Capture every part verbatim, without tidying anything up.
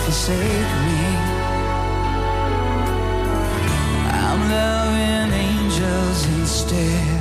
forsake me. I'm loving angels instead.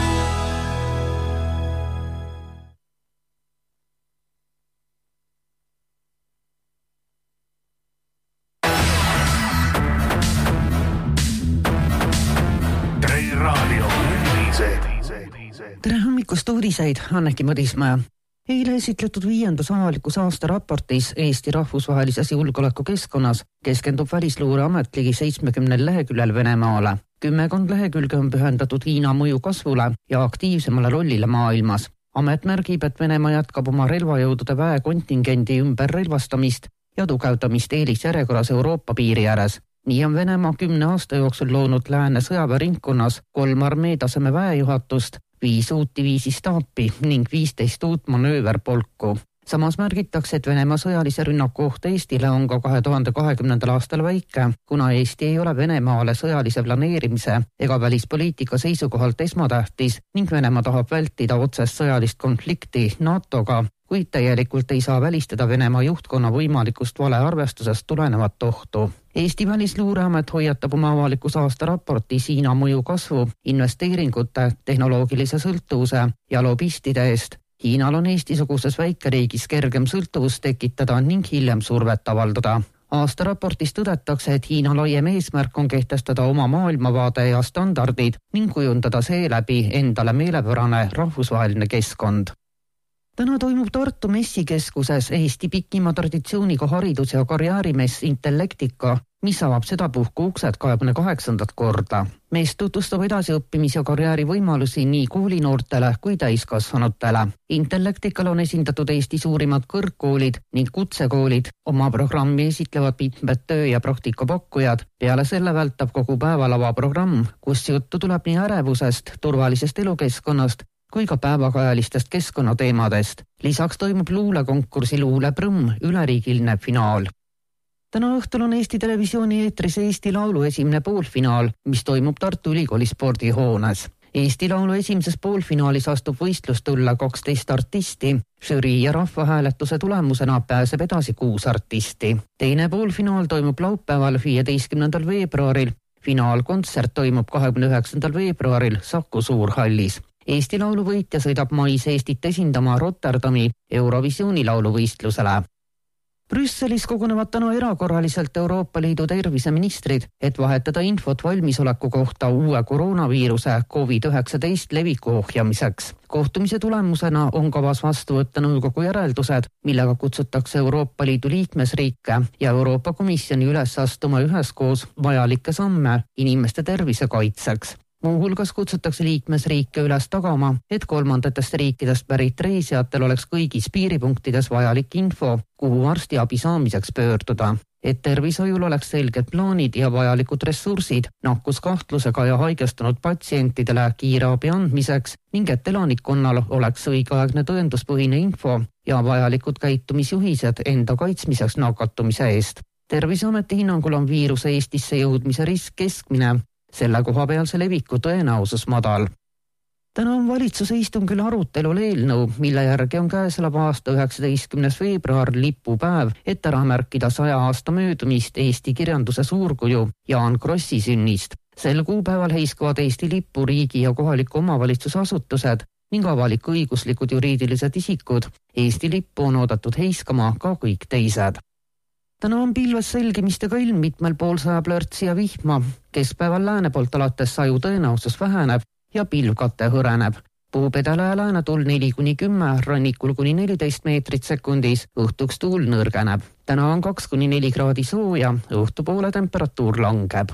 Tere hommikust uudiseid, Anneki Mõdismäe. Eile esitletud viiendas avalikus aasta raportis Eesti rahvusvahelises julgeolekukeskkonnas keskendub Välisluureamet ligi seitsmekümnel leheküljel Venemaale. Kümmekond lehekülge on pühendatud Hiina mõju kasvule ja aktiivsemale rollile maailmas. Amet märgib, et Venemaa jätkab oma relvajõudude väekontingendi ümber relvastamist ja tugevdamist eelisjärjekorras Euroopa piiri ääres. Nii on Venemaa kümne aasta jooksul loonud lääne sõjaväeringkonnas kolm armeetaseme väejuhatust, viis uut diviisi staapi ning viisteist uut manööverpolku. Samas märgitakse, et Venemaa sõjalise rünnaku oht Eestile on ka kahe tuhande kahekümnendal aastal väike, kuna Eesti ei ole Venemaale sõjalise planeerimise ega välispoliitika seisukohalt esmatähtis ning Venemaa tahab vältida otsest sõjalist konflikti NATOga, kuid täielikult ei saa välistada Venemaa juhtkonna võimalikust valearvestusest tulenevat ohtu. Eesti Välisluureamet hoiatab oma avalikus aasta raportis Hiina mõju kasvu, investeeringute, tehnoloogilise sõltuvuse ja lobistide eest. Hiinal on Eesti-suguses väikeriigis kergem sõltuvus tekitada ning hiljem survet avaldada. Aasta raportis tõdetakse, et Hiina laiem eesmärk on kehtestada oma maailmavaade ja standardid ning kujundada seeläbi endale meelepärane rahvusvaheline keskkond. Täna toimub Tartu messikeskuses Eesti pikima traditsiooniga haridus- ja karjäärimess Intellektika, mis avab sedapuhku uksed kahekümne kaheksandat korda. Mess tutvustab edasiõppimis- ja karjäärivõimalusi nii koolinoortele kui täiskasvanutele. Intellektikal on esindatud Eesti suurimad kõrgkoolid ning kutsekoolid. Oma programmi esitlevad mitmed töö- ja praktikapakkujad. Peale selle vältab kogu päevalava programm, kus juttu tuleb nii ärevusest, turvalisest elukeskkonnast kui ka päevakajalistest keskkonnateemadest. Lisaks toimub luulekonkursi Luuleprõmm üleriigiline finaal. Täna õhtul on Eesti Televisiooni eetris Eesti Laulu esimene poolfinaal, mis toimub Tartu Ülikooli spordihoones. Eesti Laulu esimeses poolfinaalis astub võistlustulla kaksteist artisti. Žürii ja rahvahääletuse tulemusena pääseb edasi kuus artisti. Teine poolfinaal toimub laupäeval viieteistkümnendal veebruaril. Finaalkontsert toimub kahekümne üheksandal veebruaril Saku Suurhallis. Eesti Laulu võitja sõidab mais Eestit esindama Rotterdami Eurovisiooni lauluvõistlusele. Brüsselis kogunevad täna erakorraliselt Euroopa Liidu terviseministrid, et vahetada infot valmisoleku kohta uue koroonaviiruse COVID üheksateist leviku ohjamiseks. Kohtumise tulemusena on kavas vastu võtta nõukogu järeldused, millega kutsutakse Euroopa Liidu liikmesriike ja Euroopa Komisjoni üles astuma üheskoos vajalikke samme inimeste tervise kaitseks. Muuhulgas kutsutakse liikmesriike üles tagama, et kolmandatest riikidest pärit reisijatel oleks kõigis piiripunktides vajalik info, kuhu arstiabi saamiseks pöörduda. Et tervishoiul oleks selged plaanid ja vajalikud ressursid nakkuskahtlusega ja haigestunud patsientidele kiire abi andmiseks ning et elanikkonnal oleks õigeaegne tõenduspõhine info ja vajalikud käitumisjuhised enda kaitsmiseks nakatumise eest. Terviseameti hinnangul on viiruse Eestisse jõudmise risk keskmine, selle kohapealse leviku tõenäosus madal. Täna on valitsuse istungil arutelul eelnõu, mille järgi on käesoleva aasta üheksateistkümnes veebruar lipupäev, et ära märkida saja aasta möödumist Eesti kirjanduse suurkuju Jaan Krossi sünnist. Sel kuupäeval heiskavad Eesti lippu riigi ja kohaliku omavalitsusasutused ning avalik-õiguslikud juriidilised isikud. Eesti lippu on oodatud heiskama ka kõik teised. Täna on pilves selgimistega ilm mitmel pool sajab lörtsi ja vihma. Keskpäeval lääne poolt alates saju tõenäosus väheneb ja pilvkate hõreneb. Puupedale ja lääne tuul neli kuni kümme, rannikul kuni neliteist meetrit sekundis, õhtuks tuul nõrgeneb. Täna on kaks kuni neli kraadi sooja, õhtupoole temperatuur langeb.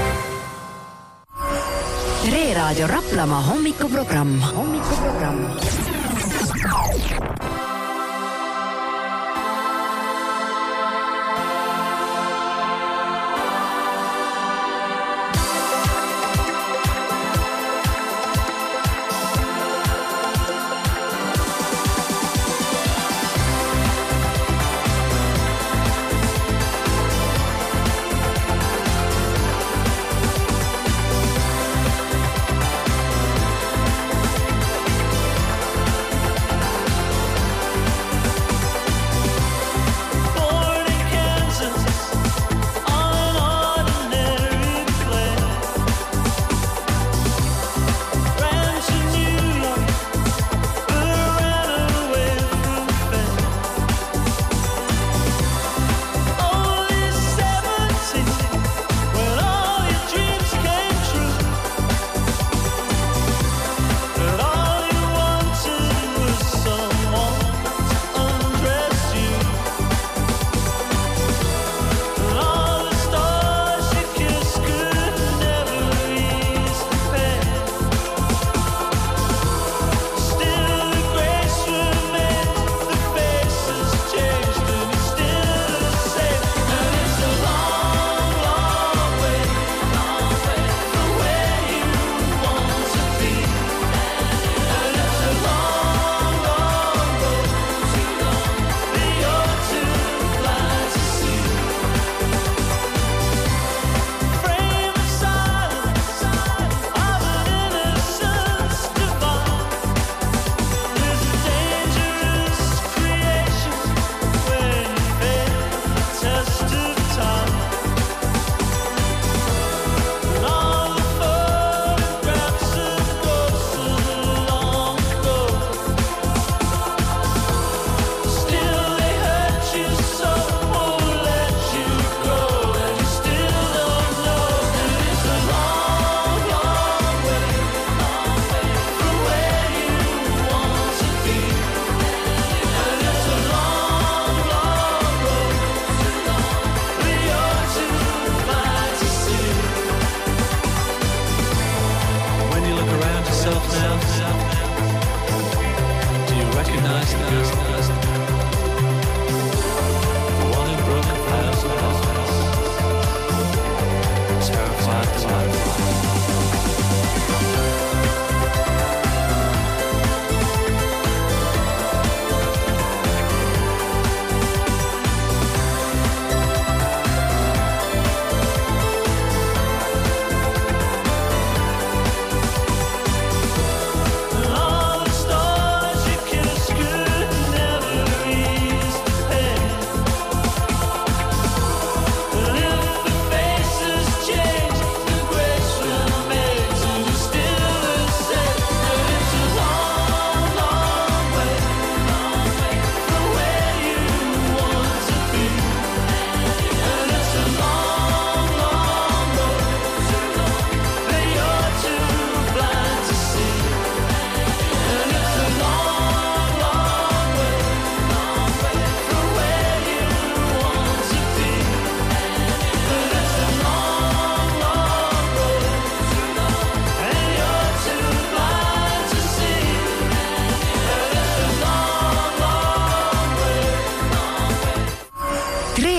Reeraadio Raplamaa hommikuprogramm. Hommikuprogramm.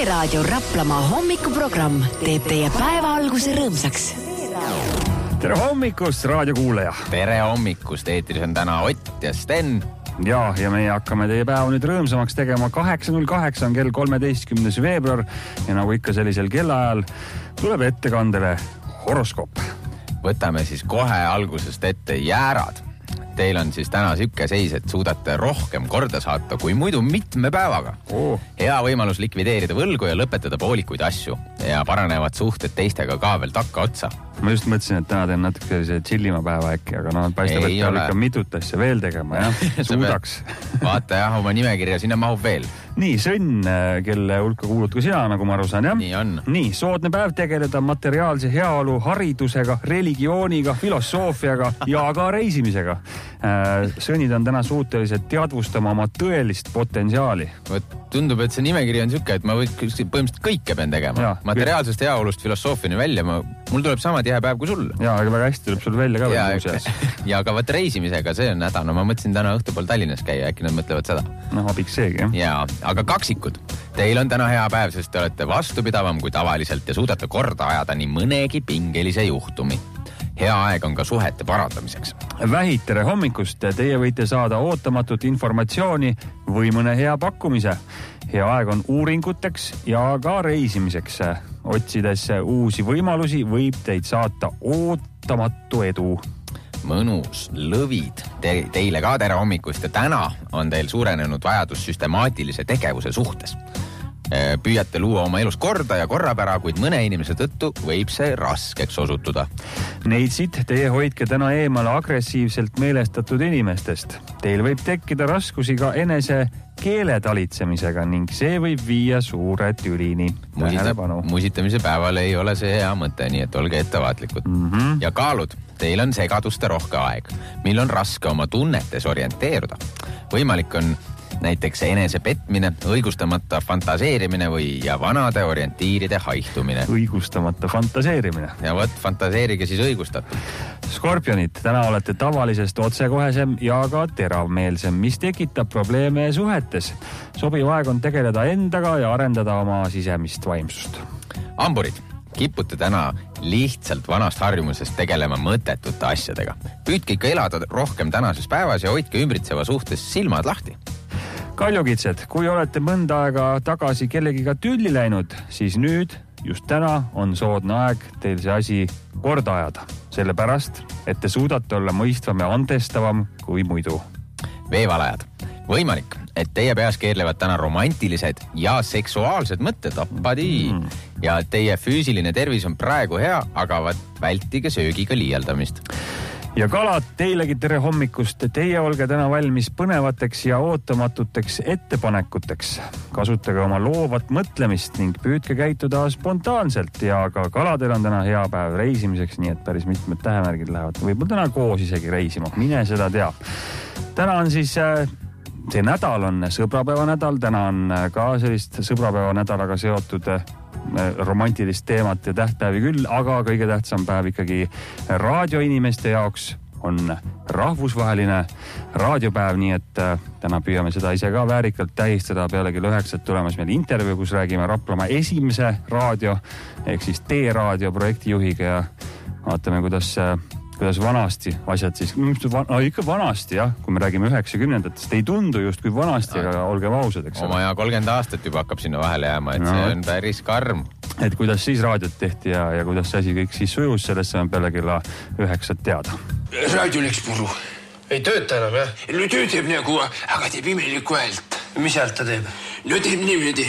Raadio Raplamaa hommikuprogramm teeb teie päeva alguse rõõmsaks. Tere hommikust, raadiokuulaja! Tere hommikust, eetris on täna Ott ja Sten. Ja, ja meie hakkame teie päeva nüüd rõõmsamaks tegema. kaheksa null kaheksa on kell kolmeteistkümnes veebruar ja nagu ikka sellisel kellaajal tuleb ettekandele horoskoop. Võtame siis kohe algusest ette jäärad. Teil on siis täna siuke seis, et suudate rohkem korda saata kui muidu mitme päevaga. Oh. Hea võimalus likvideerida võlgu ja lõpetada poolikuid asju ja paranevad suhted teistega ka veel takka otsa. Ma just mõtlesin, et täna teen natuke sellise chillima päeva äkki, aga no paistab, et peab ikka mitut asja veel tegema, jah? Suudaks. Vaata jah, oma nimekirja, sinna mahub veel. Nii, sõnn, kelle hulka kuulud ka sina, nagu ma aru saan, jah? Nii on. Nii, soodne päev tegeleda materiaalse heaolu, haridusega, religiooniga, filosoofiaga ja ka reisimisega. Sõnnid on täna suutelised teadvustama oma tõelist potentsiaali. Tundub, et see nimekiri on siuke, et ma võin põhimõtteliselt kõike pean tegema. Ja, materiaalsest heaolust filosoofini välja, ma, mul tuleb sama tihe päev kui sul. Jaa, aga väga hästi tuleb sul välja ka. Ja, ja aga võt reisimisega, see on häda. No ma mõtlesin täna õhtupool Tallinnas käia, äkki nad mõtlevad seda. No, abiks seegi, jah. Ja, aga kaksikud. Teil on täna hea päev, sest te olete vastupidavam kui tavaliselt ja suudate korda ajada nii mõnegi pingelise juhtumi. Hea aeg on ka suhete parandamiseks. Vähid, tere hommikust. Teie võite saada ootamatut informatsiooni või mõne hea pakkumise. Hea aeg on uuringuteks ja ka reisimiseks. Otsides uusi võimalusi võib teid saata ootamatu edu. Mõnus, lõvid. Te, teile ka tere hommikust ja täna on teil suurenenud vajadus süstemaatilise tegevuse suhtes. Püüate luua oma elus korda ja korrapära, kuid mõne inimese tõttu võib see raskeks osutuda. Neitsid, teie hoidke täna eemale agressiivselt meelestatud inimestest. Teil võib tekkida raskusi ka enese keeletalitsemisega ning see võib viia suure tülini. Musita, musitamise päeval ei ole see hea mõte, nii et olge ettevaatlikud. Mm-hmm. Ja kaalud, teil on segaduste rohke aeg, mil on raske oma tunnetes orienteeruda. Võimalik on näiteks enese petmine, õigustamata fantaseerimine või ja vanade orientiiride haihtumine. Õigustamata fantaseerimine. Ja võt, fantaseerige siis õigustatud. Skorpionid, täna olete tavalisest otsekohesem ja ka teravmeelsem, mis tekitab probleeme suhetes. Sobiv aeg on tegeleda endaga ja arendada oma sisemist vaimsust. Amburid, kipute täna lihtsalt vanast harjumusest tegelema mõttetute asjadega. Püüdke ikka elada rohkem tänases päevas ja hoidke ümbritseva suhtes silmad lahti. Kaljukitsed, kui olete mõnda aega tagasi kellegiga tülli läinud, siis nüüd, just täna, on soodne aeg teil see asi korda ajada. Sellepärast, et te suudate olla mõistvam ja andestavam kui muidu. Veevalajad. Võimalik, et teie peas keerlevad täna romantilised ja seksuaalsed mõtted, appadii. Mm. Ja teie füüsiline tervis on praegu hea, aga vältige söögiga liialdamist. Ja kalad, teilegi tere hommikust. Teie olge täna valmis põnevateks ja ootamatuteks ettepanekuteks. Kasutage oma loovat mõtlemist ning püüdke käituda spontaanselt ja ka kaladel on täna hea päev reisimiseks, nii et päris mitmed tähemärgid lähevad. Võib-olla täna koos isegi reisima, mine seda tea. Täna on siis, see nädal on sõbrapäeva nädal, täna on ka sellist sõbrapäeva nädalaga seotud romantilist teemat ja tähtpäevi küll, aga kõige tähtsam päev ikkagi raadioinimeste jaoks on rahvusvaheline raadiopäev, nii et täna püüame seda ise ka väärikalt tähistada. Pealegi üheksat tulemas meil intervjuu, kus räägime Raplamaa esimese raadio ehk siis T-raadio projektijuhiga ja vaatame, kuidas kuidas vanasti asjad siis, van, ikka vanasti jah, kui me räägime üheksakümnendatest, ei tundu just kui vanasti, aga olgem ausad, eks. Oma ja kolmkümmend aastat juba hakkab sinna vahele jääma, et no, see on päris karm. Et kuidas siis raadiot tehti ja, ja kuidas see asi kõik siis sujus, sellest on peale kella üheksat teada. Raadio läks puru. Ei tööta enam, jah? No töö teeb nagu, aga teeb imeliku häält. Mis häält ta teeb? No teeb niimoodi.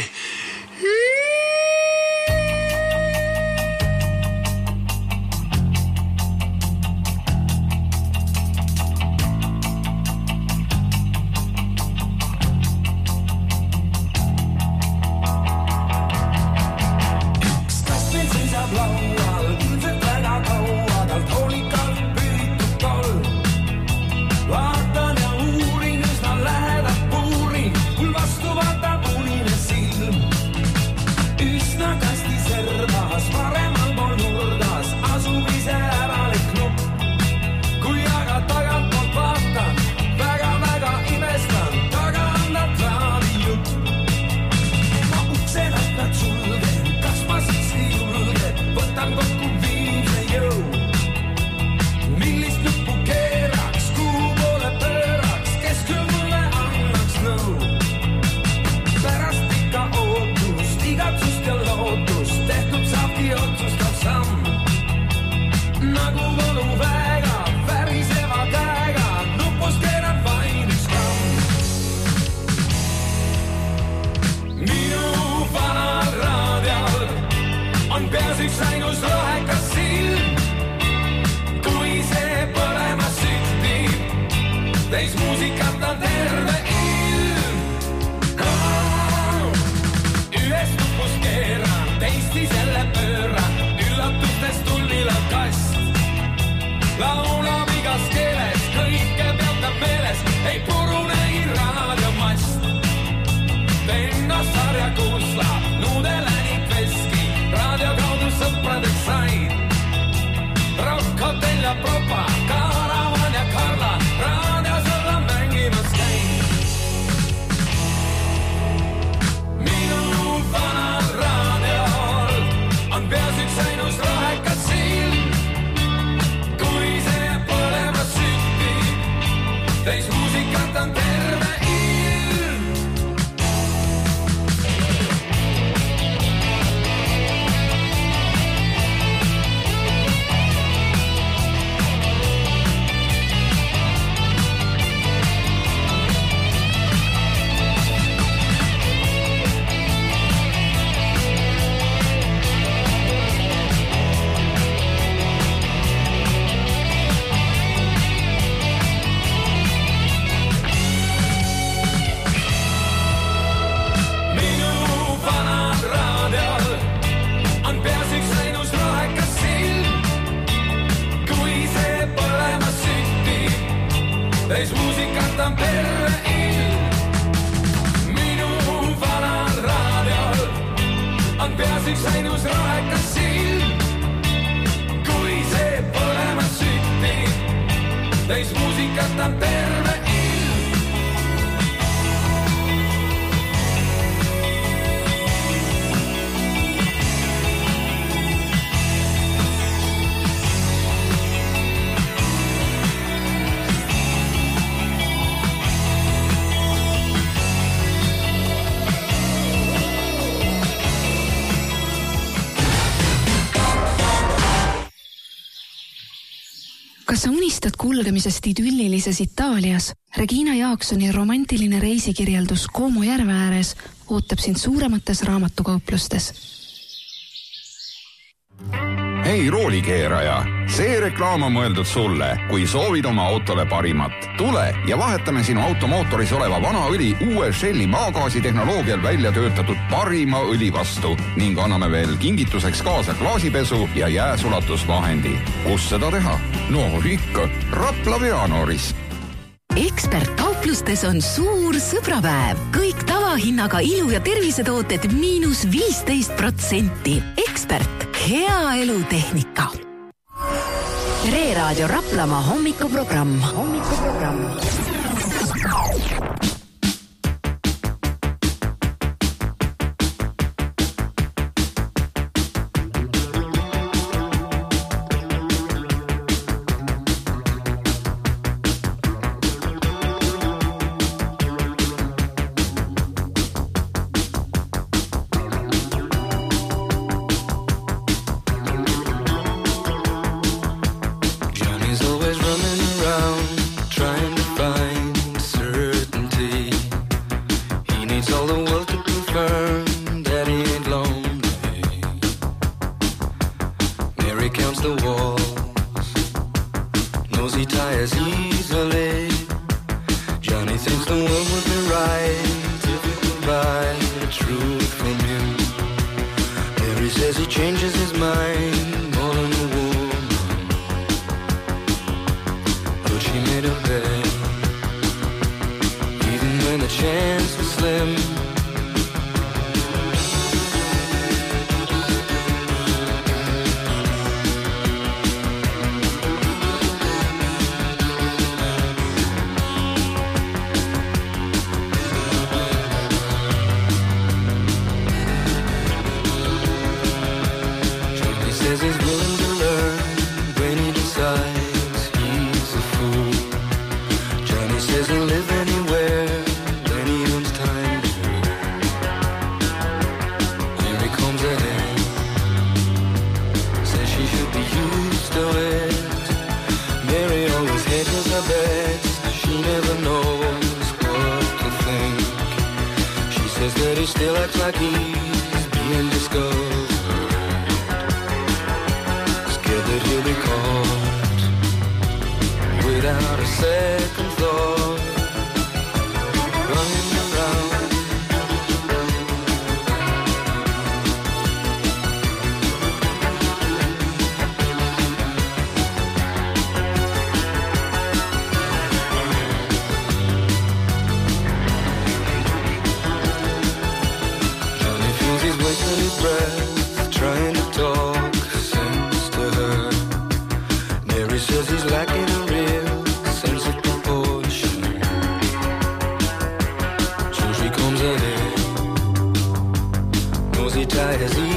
risti selle pööra, üllatustest tulvila kast. Laulab igas keeles, kõike peatab meeles, ei purunegi raadiomast. Ennast sarja kuuslab, nuudelänib veski, raadio kaudu sõpradeks sain. Rock Hotel ja Propa, Karavan ja Karla, raadios olla mängimas käin. Minu vanal raadiol on peas üks ainus rohekas silm. Kui see põlema sütti, täis muusikat on terve ilm. Täis muusikat on terve ilm. Minu vanal raadiol on peas üks ainus rohekas silm. Kui see põlema sütti, täis muusikat on terve ilm. Kas sa unistad kulgemisest idüllilises Itaalias? Regina Jaaksoni romantiline reisikirjeldus Como järve ääres ootab sind suuremates raamatukauplustes. Hei roolikeeraja, see reklaam on mõeldud sulle, kui soovid oma autole parimat. Tule ja vahetame sinu automootoris oleva vana õli uue Shelli maagaasi tehnoloogial välja töötatud parima õli vastu ning anname veel kingituseks kaasa klaasipesu ja jääsulatusvahendi. Kus seda teha? No ikka, Rapla Veanooris. Ekspertkauplustes on suur sõbrapäev. Kõik tavahinnaga ilu- ja tervisetooted miinus viisteist protsenti. Ekspert, hea elutehnika. Reeraadio Raplamaa hommikuprogramm. Hommikuprogramm.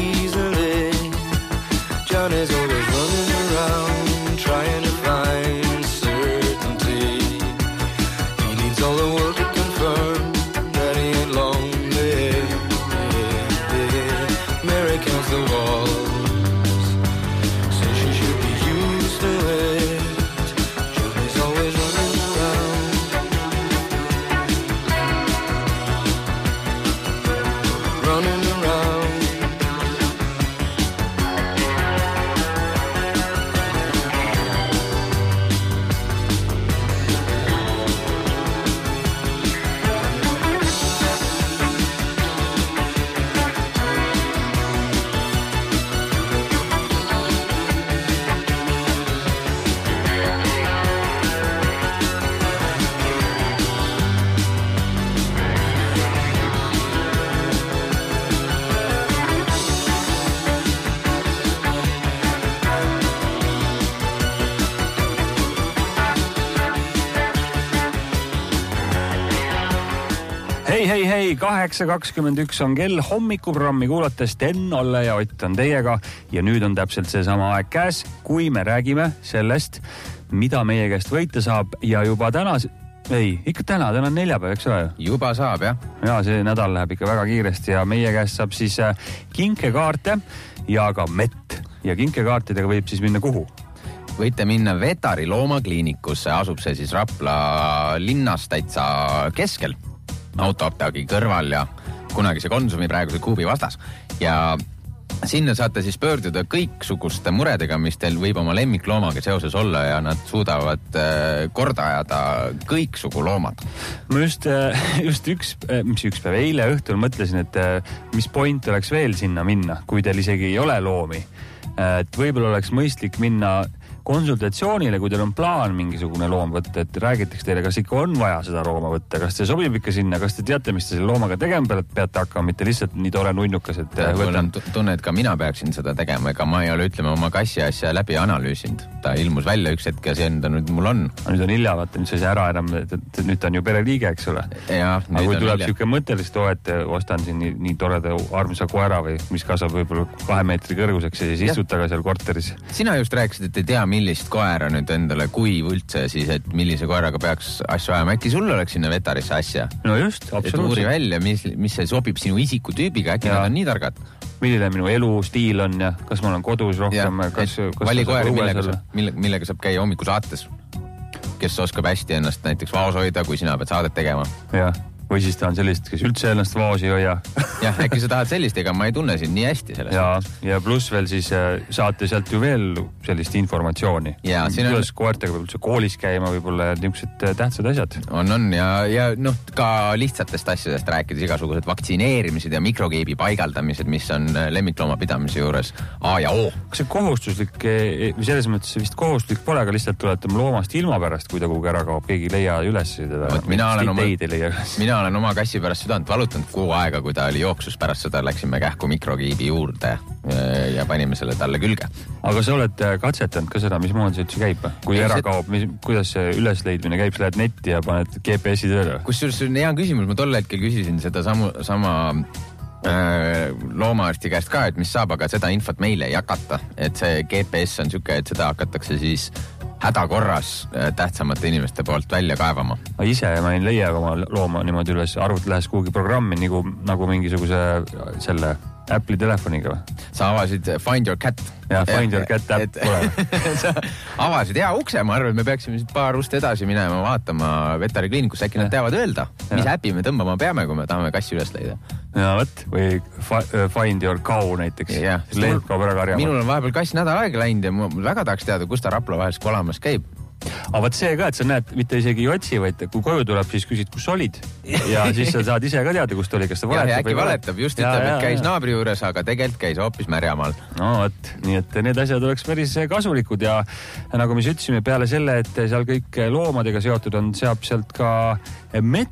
easily. Johnny's always running around trying to find certainty. He needs all the world to confirm that he ain't lonely. Mary counts the walls, says she should be used to it. Johnny's always running around, running around. hei, hei, hei, kaheksa kakskümmend üks on kell, hommikuprogrammi kuulates Sten, Olle ja Ott on teiega ja nüüd on täpselt seesama aeg käes, kui me räägime sellest, mida meie käest võita saab ja juba täna, ei, ikka täna, täna on neljapäev, eks ole? Juba saab, jah. Ja see nädal läheb ikka väga kiiresti ja meie käest saab siis kinkekaarte ja ka mett ja kinkekaartidega võib siis minna kuhu? Võite minna Vetari loomakliinikusse, asub see siis Rapla linnas täitsa keskel, autoapteegi kõrval ja kunagi see Konsumi praeguse Kuubi vastas. Ja sinna saate siis pöörduda kõiksuguste muredega, mis teil võib oma lemmikloomaga seoses olla ja nad suudavad korda ajada kõiksugu loomad. Ma just, just üks, mis üks päev eile õhtul mõtlesin, et mis point oleks veel sinna minna, kui teil isegi ei ole loomi. Et võib-olla oleks mõistlik minna konsultatsioonile, kui teil on plaan mingisugune loom võtta, et räägitakse teile, kas ikka on vaja seda looma võtta, kas te sobib ikka sinna, kas te teate, mis te selle loomaga tegema peate hakkama, mitte lihtsalt nii tore nunnukas, et võtan. Tunne, et ka mina peaksin seda tegema, ega ma ei ole, ütleme, oma kassi asja läbi analüüsinud. Ta ilmus välja üks hetk ja see enda nüüd mul on. Nüüd on hilja, vaata, nüüd see ära enam, et nüüd ta on ju pereliige, eks ole. Ja, aga kui tuleb siuke mõttelist too, et ostan siin nii, nii toreda armsa koera või mis kasvab võib-olla kahe meetri kõrguseks ja siis istutaga seal korteris. Sina just rääkisid, et ei tea, millist koera nüüd endale, kui üldse siis, et millise koeraga peaks asju ajama. Äkki sul oleks sinna Vetarisse asja? No just, absoluutselt. Et uuri välja, mis, mis see sobib sinu isikutüübiga, äkki ja. Nad on nii targad. Milline minu elustiil on ja kas ma olen kodus rohkem, ja, kas, kas vali koeri, millega saab, mille, millega saab käia hommiku saates, kes oskab hästi ennast näiteks vaos hoida, kui sina pead saadet tegema. Jah. Või siis ta on sellist, kes üldse ennast vaos ei hoia. Jah, äkki sa tahad sellist, ega ma ei tunne sind nii hästi sellest. Ja, ja pluss veel siis saate sealt ju veel sellist informatsiooni. Ja, kuidas on... koertega võib üldse koolis käima võib-olla ja niisugused tähtsad asjad. On, on ja, ja noh, ka lihtsatest asjadest rääkides igasugused vaktsineerimised ja mikrokeebi paigaldamised, mis on lemmiklooma pidamise juures A ja O. Kas see kohustuslik, või selles mõttes vist kohustuslik pole, aga lihtsalt tulete loomast ilma pärast, kui ta kuhugi ära kaob, keegi leia üles teda. Mina olen oma... Mina olen oma kassi pärast südant valutanud kuu aega, kui ta oli jooksus pärast seda, läksime kähku mikrokiibi juurde ja panime selle talle külge. Aga sa oled katsetanud ka seda, mismoodi see üldse käib? Kui ära kaob, mis, kuidas see ülesleidmine käib? Sa lähed netti ja paned G P S-i tööle? Kusjuures see on hea küsimus, ma tol hetkel küsisin seda samu, sama äh, loomaarsti käest ka, et mis saab, aga seda infot meile ei hakata. Et see G P S on siuke, et seda hakatakse siis hädakorras tähtsamate inimeste poolt välja kaevama. Ma ise ma ei leia oma looma niimoodi üles, arvut lähes kuhugi programmi nagu, nagu mingisuguse selle Apple'i telefoniga. Sa avasid Find Your Cat. Ja, Find Your Cat äpp pole. Sa avasid hea ukse, ma arvan, me peaksime siit paar ust edasi minema vaatama Vetari kliinikus, äkki nad teavad öelda, ja. Mis äpi me tõmbama peame, kui me tahame kassi üles leida. Ja võt, või Find Your Cow näiteks. Leib kaob ära karjama. Minul on vahepeal kass nädal aega läinud ja ma väga tahaks teada, kus ta Rapla vahel kolamas käib. Aga võt see ka, et sa näed, mitte isegi ei otsi, vaid kui koju tuleb, siis küsid, kus olid. Ja siis sa saad ise ka teada, kus ta oli, kas ta valetab. Ja äkki valetab, just ja, ütleb, ja, et käis ja. Naabri juures, aga tegelikult käis hoopis märjamaal. No võt, nii et need asjad oleks päris kasulikud ja nagu me ütlesime peale selle, et seal kõik loomadega seotud on, seab sealt ka mett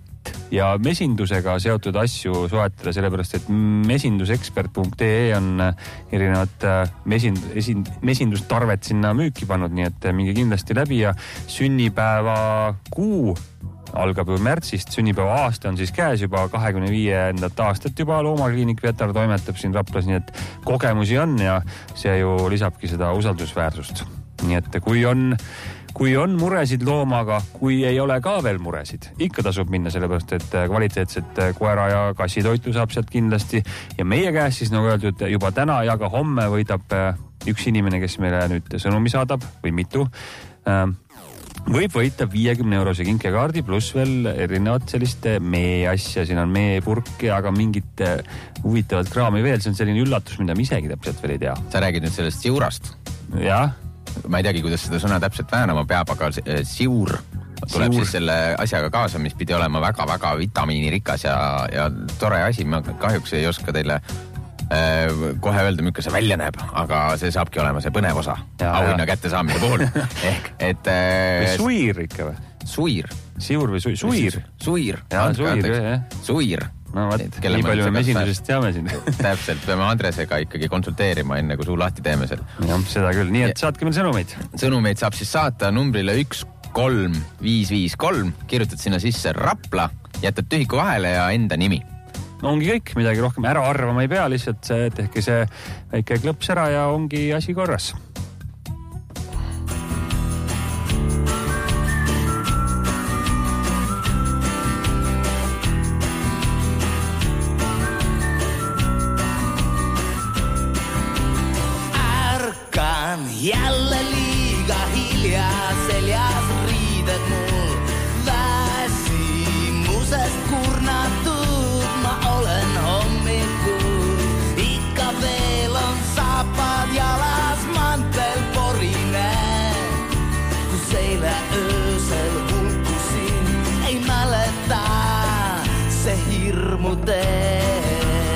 ja mesindusega seotud asju soetada, sellepärast et mesindusekspert punkt ee on erinevad mesind, esind, mesindustarvet sinna müüki pannud, nii et minge kindlasti läbi ja sünnipäeva kuu algab ju märtsist, sünnipäeva aasta on siis käes juba kahekümne viiendat aastat juba Loomakliinik Vetar toimetab siin Raplas, nii et kogemusi on ja see ju lisabki seda usaldusväärsust. Nii et kui on, kui on muresid loomaga, kui ei ole ka veel muresid, ikka tasub minna, sellepärast et kvaliteetset koera ja kassitoitu saab sealt kindlasti ja meie käes siis nagu öeldud juba täna ja ka homme võidab üks inimene, kes meile nüüd sõnumi saadab või mitu, võib võita viiekümne eurose kinkekaardi pluss veel erinevad selliste mee asja, siin on meepurk ja aga mingit huvitavat kraami veel, see on selline üllatus, mida me isegi täpselt veel ei tea. Sa räägid nüüd sellest siurast? Jah. Ma ei teagi, kuidas seda sõna täpselt väänama peab, aga siur tuleb siur. Siis selle asjaga kaasa, mis pidi olema väga-väga vitamiinirikas ja, ja tore asi. Ma kahjuks ei oska teile kohe öelda, milline see välja näeb, aga see saabki olema see põnev osa auhinna kätte saamise puhul. Ehk, et... Või suir ikka või? Suir. Siur või suir? Suir. Suir. Ja, suir, jah. Suir. No vaat, nii palju me mesindusest teame siin. Täpselt, peame Andresega ikkagi konsulteerima enne, kui suu lahti teeme seal. Jah, seda küll. Nii et saatke meil sõnumeid. Sõnumeid saab siis saata numbrile üks kolm viis viis kolm, kirjutad sinna sisse Rapla, jätad tühiku vahele ja enda nimi. No ongi kõik, midagi rohkem ära arvama ei pea, lihtsalt see, tehke see väike klõps ära ja ongi asi korras. Ärkan jälle liiga hiljaa, seljas riided mul väsimusest kurnatud. Ma olen hommikul, ikka veel on saapad jalas, mantel porine. Kus eile öösel hulkusin, ei mäleta see hirmu tee.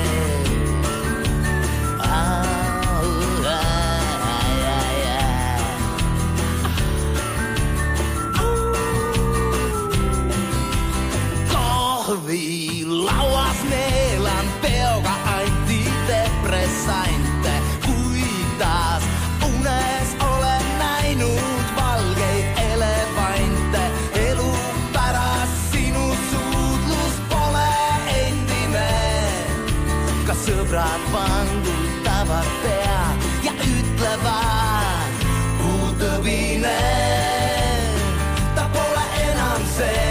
Kohvi lauas neelan peoga antidepressainte, kuidas unes olen näinud valgeid elevante. Elu pärast sinu suudlus pole endine, ka sõbrad vangutavad pea ja ütlevad uutõbine. Ta pole enam see,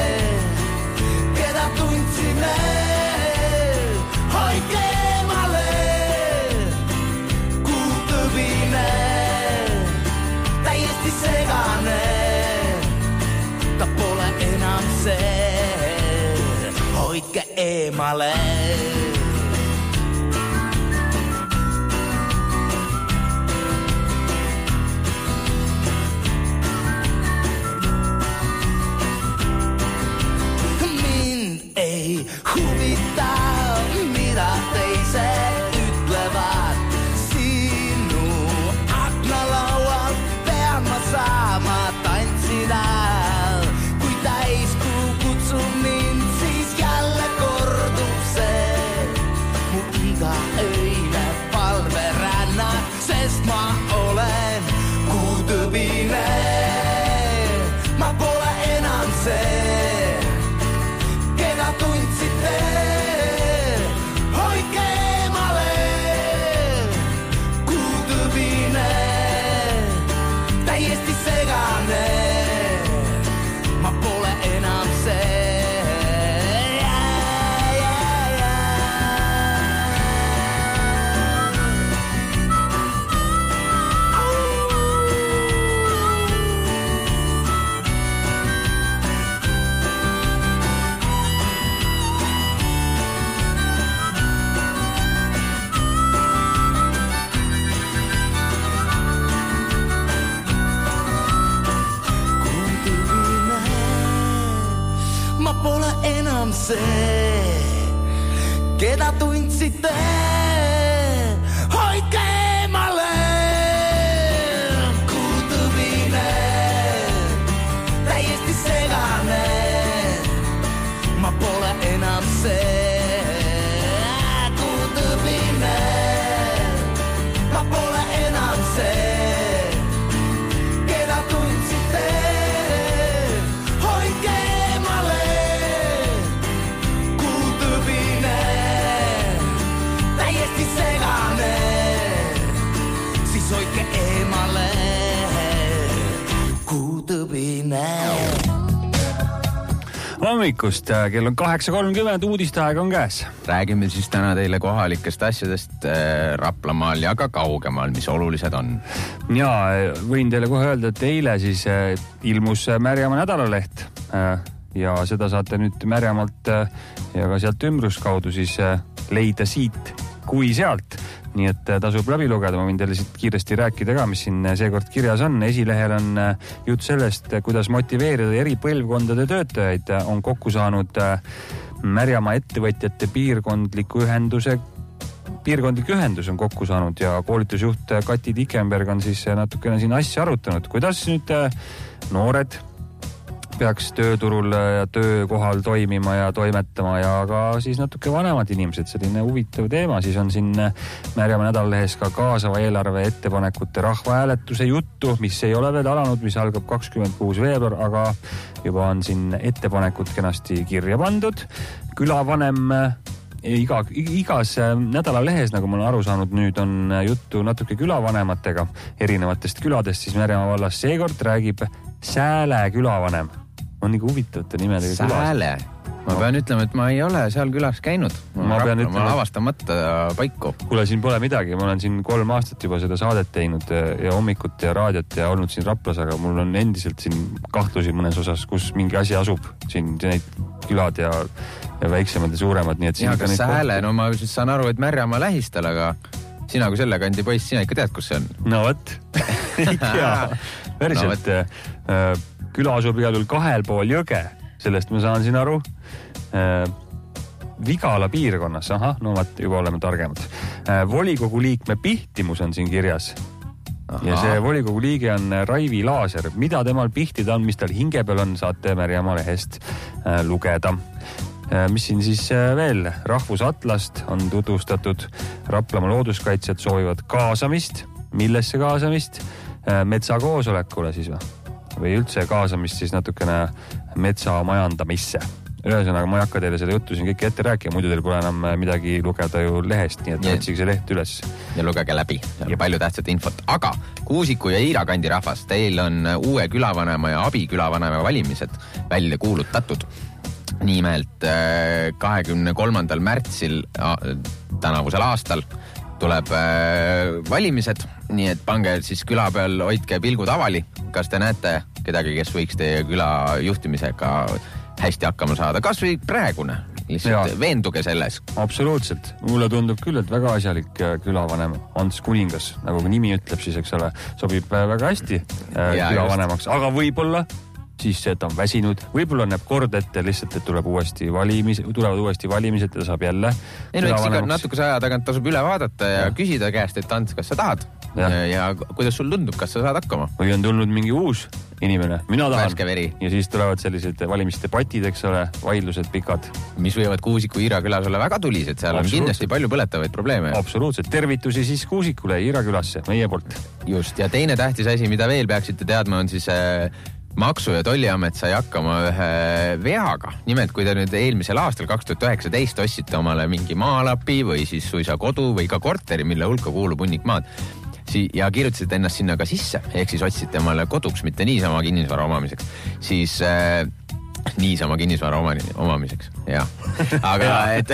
tundsime hoidke eemale, kuutõbine, täiesti segane. Ta pole enam see, hoidke eemale. Ei huvita, mida teised ütlevad. Sinu aknalaual pean ma saama tantsida. Kui täiskuu kutsub mind, siis jälle kordub see. Mu iga öine palve rännab, sest ma olen kuutõbine. Ma pole enam see, tundsite, hoidke eemale, kuutõbine, täiesti segane. Ma pole enam see. Ma pole enam see, keda tundsite, hoidke eemale, kuutõbine, täiesti segane. Ma pole hommikust, kell on kaheksa kolmkümmend, uudisteaeg on käes. Räägime siis täna teile kohalikest asjadest Raplamaal ja ka kaugemal, mis olulised on. Ja võin teile kohe öelda, et eile siis ilmus Märjamaa nädalaleht ja seda saate nüüd Märjamaalt ja ka sealt ümruskaudu siis leida siit kui sealt. Nii et tasub läbi lugeda, ma võin teile siit kiiresti rääkida ka, mis siin seekord kirjas on. Esilehel on jutt sellest, kuidas motiveerida eri põlvkondade töötajaid. On kokku saanud Märjamaa ettevõtjate piirkondliku ühenduse, piirkondlik ühendus on kokku saanud ja koolitusjuht Kati Tikenberg on siis natukene siin asja arutanud. Kuidas nüüd noored peaks tööturul ja töökohal toimima ja toimetama ja ka siis natuke vanemad inimesed, selline huvitav teema. Siis on siin Märjamaa nädalalehes ka kaasava eelarve ettepanekute rahvahääletuse juttu, mis ei ole veel alanud, mis algab kakskümmend kuus veebruar, aga juba on siin ettepanekud kenasti kirja pandud. Külavanem iga, igas nädalalehes, nagu ma olen aru saanud, nüüd on juttu natuke külavanematega erinevatest küladest, siis Märjamaa vallas seekord räägib Sääle külavanem. On nagu huvitavate nimedega Sääle. Ma pean ütlema, et ma ei ole seal külas käinud. Ma, ma pean ütlema, ma avastamata paiku. Kuule, siin pole midagi. Ma olen siin kolm aastat juba seda saadet teinud ja hommikut ja raadiot ja olnud siin Raplas, aga mul on endiselt siin kahtlusi mõnes osas, kus mingi asi asub. Siin neid külad ja, ja väiksemad ja suuremad. Nii et ja, aga Sääle, no ma saan aru, et Märjamaa lähistel, aga sina kui selle kandi poiss, sina ikka tead, kus see on? No võt. Jaa, päriselt. No, äh, küla asub igal juhul kahel pool jõge, sellest ma saan siin aru. Vigala piirkonnas, aha, no vaat juba oleme targemad. Volikogu liikme pihtimus on siin kirjas. Aha. Ja see volikogu liige on Raivi Laaser. Mida temal pihtida on, mis tal hinge peal on, saate Märjamaa lehest lugeda. Mis siin siis veel? Rahvusatlast on tutvustatud. Raplamaa looduskaitsjad soovivad kaasamist. Millesse kaasamist? Metsakoosolekule siis või? Või üldse kaasamist siis natukene metsa majandamisse. Ühesõnaga, ma ei hakka teile selle juttu siin kõik ette rääkima, muidu teil pole enam midagi lugeda ju lehest, nii et otsige see leht üles. Ja lugege läbi, seal on palju tähtsat infot. Aga Kuusiku ja Iira kandi rahvas, teil on uue külavanema ja abikülavanema valimised välja kuulutatud. Nimelt kahekümne kolmandal märtsil tänavusel aastal tuleb valimised, nii et pange siis küla peal, hoidke pilgud avali. Kas te näete kedagi, kes võiks teie küla juhtimisega hästi hakkama saada? Kas või praegune? Lihtsalt ja. Veenduge selles. Absoluutselt. Mulle tundub küll, et väga asjalik külavanem Ants Kuningas, nagu nimi ütleb siis, eks ole, sobib väga hästi ja, külavanemaks. Just. Aga võib-olla siis see, et on väsinud. Võib-olla näeb kord ette lihtsalt, et tuleb uuesti valimis, tulevad uuesti valimised ja saab jälle. Ei, no, eks natukese aja tagant tasub üle vaadata ja, ja. Küsida käest, et Ants, kas sa tahad? Ja. ja kuidas sul tundub, kas sa saad hakkama? Või on tulnud mingi uus inimene, mina tahan. Ja siis tulevad sellised valimisdebatid, eks ole, vaidlused pikad. Mis võivad Kuusiku Iira külas olla väga tulised, seal on kindlasti palju põletavaid probleeme. Absoluutselt, tervitusi siis Kuusikule Iira külasse, meie poolt. Just, ja teine tähtis asi, mida veel peaksite teadma, on siis äh, Maksu- ja Tolliamet sai hakkama ühe veaga. Nimelt, kui te nüüd eelmisel aastal kaks tuhat üheksateist ostsite omale mingi maalapi või siis suisa kodu või ka korteri, mille hulka kuulub hunnik maad, ja kirjutasite ennast sinna ka sisse, ehk siis otsite omale koduks, mitte niisama kinnisvara omamiseks, siis äh, niisama kinnisvara omamiseks, jah. Aga, et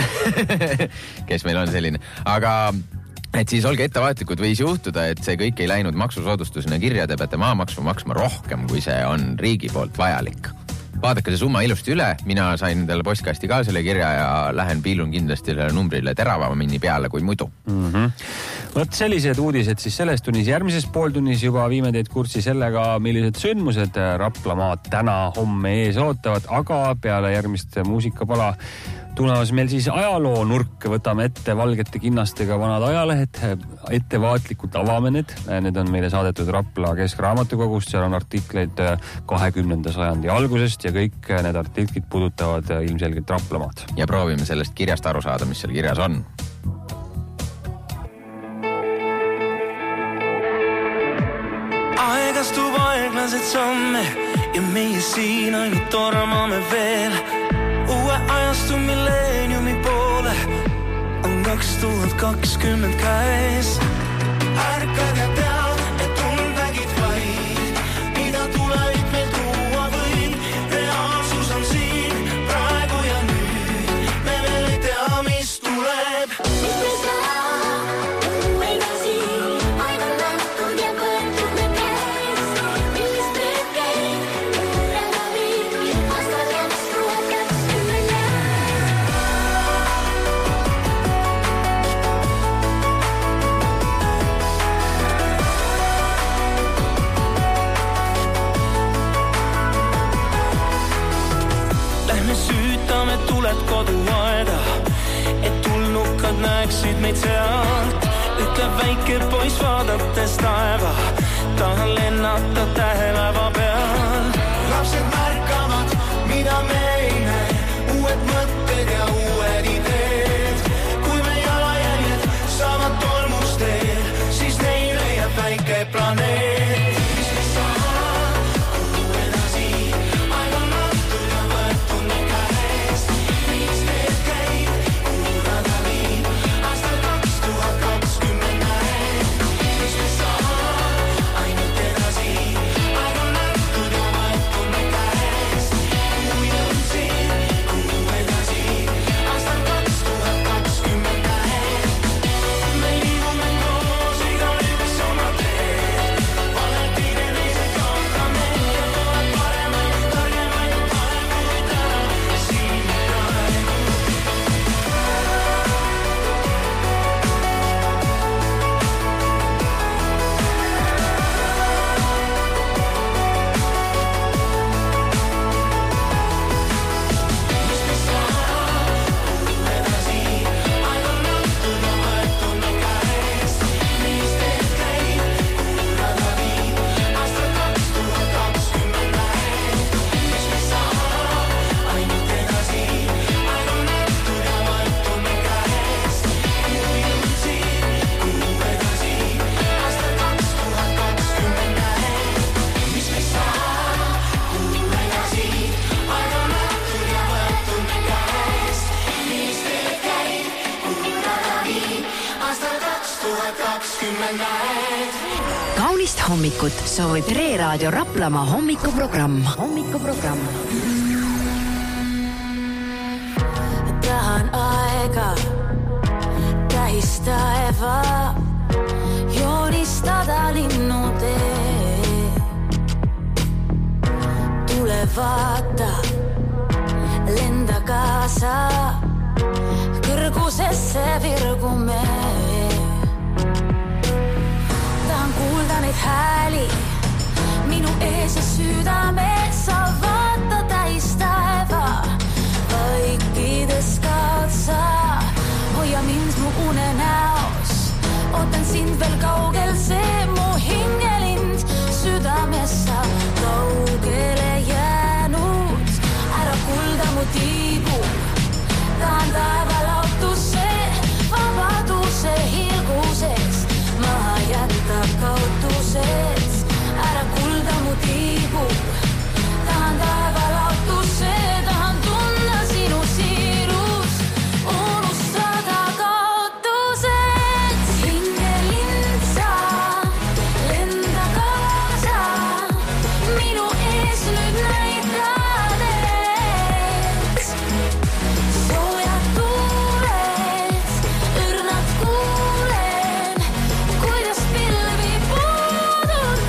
kes meil on selline, aga et siis olge ettevaatlikud, võis juhtuda, et see kõik ei läinud maksusoodustusena kirja, te peate maamaksu maksma rohkem, kui see on riigi poolt vajalik. Vaadake see summa ilusti üle, mina sain endale postkasti ka selle kirja ja lähen piilun kindlasti selle numbrile teravamini peale kui muidu. Mm-hmm. Võt sellised uudised siis selles tunnis. Järgmises pooltunnis juba viime teid kurssi sellega, millised sündmused Raplamaad täna homme ees ootavad, aga peale järgmist muusikapala tulemas meil siis ajaloo nurk, võtame ette valgete kinnastega vanad ajalehed, ettevaatlikult avame need, need on meile saadetud Rapla Keskraamatukogust, seal on artikleid kahekümnenda sajandi algusest ja kõik need artiklid puudutavad ilmselgelt Raplamaad. Ja proovime sellest kirjast aru saada, mis seal kirjas on. Aegastub aeglased samme ja meie siin ainult tormame veel. Uue ajastu milleeniumi poole on kaks tuhat kakskümmend käes. Ärkage peal, et tundagid vaid, mida tulevik meil tuua võib. Reaalsus on siin, läksid meid sealt. Ütleb väike poiss vaadates taeva, tahan lennata tähelava peal. Lapsed märkavad, mida me ei näe, uued mõtted ja uued ideed. Kui me jalajäljed saavad tolmusteel, siis neile jääb väike planeet. Mis me saab, kuhu edasi, aeg on antud ja võetud me käest. Mis need käib, kuhu rada viib, aastal kaks tuhat kakskümmend näeb. Mis me saab, ainult edasi, aeg on antud ja võetud me käest. Kuhu jõudsin, kuhu edasi, aastal kaks tuhat kakskümmend näeb. Me liigume koos iga üks oma teed, valed teineteise kaotame ja tuleb paremaid, targemaid aegu täna siin praegu. Mis me saab, kuhu edasi, aeg on antud ja võetud me käest. Mis teed käib, kuhu rada viib, aastal kaks tuhat kakskümmend näeb. Mis me saab, ainult edasi, aeg on antud ja võetud me käest. Kuhu jõudsin, kuhu edasi, aastal kaks tuhat kakskümmend näeb. Mis me saab, kuhu edasi, aeg on antud ja võetud me käest. Mis teed käib, kuhu rada viib, aastal kaks tuhat kakskümmend näeb. Kaunist hommikut soovib Re-raadio Raplamaa hommikuprogramm. Hommikuprogramm. Tahan aega tähistaeva, joonistada linnutee. Tule vaata, lenda kaasa, kõrgusesse virgume. Tahan kuulda neid hääli minu ees ja südames, sa vaata tähistaeva, vaikides kaotsa. Hoia mind mu unenäos, ootan sind veel kaugel, see mu hingelind südames sa kaugele jäänud. Ära kulda mu tiibu, tahan taevalautuse, vabaduse hilguses, maha jätta kaotused. Ära kulda mu tiibu, tahan taevalautuse, tahan tunna sinu siirus, unustada kaotused. Hingelind sa, lenda kaasa, minu ees nüüd näitad ees. Soojad tuuled, õrnad kuulen, kuidas pilvi puudutad.